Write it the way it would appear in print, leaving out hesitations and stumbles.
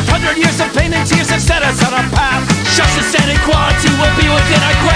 500 years of pain and tears have set us on a path. Justice and equality will be within our grasp.